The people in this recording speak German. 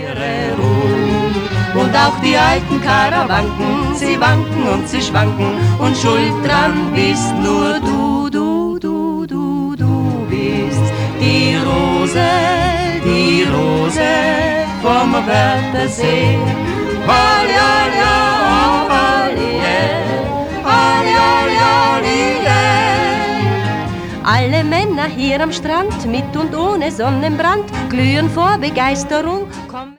ihre Ruhe. Und auch die alten Karawanken, sie wanken und sie schwanken, und schuld dran bist nur du, du, du, du, du bist die Rose vom Wörthersee. Holli, holli, holli, holli, holli, holli, alle Männer hier am Strand, mit und ohne Sonnenbrand, glühen vor Begeisterung.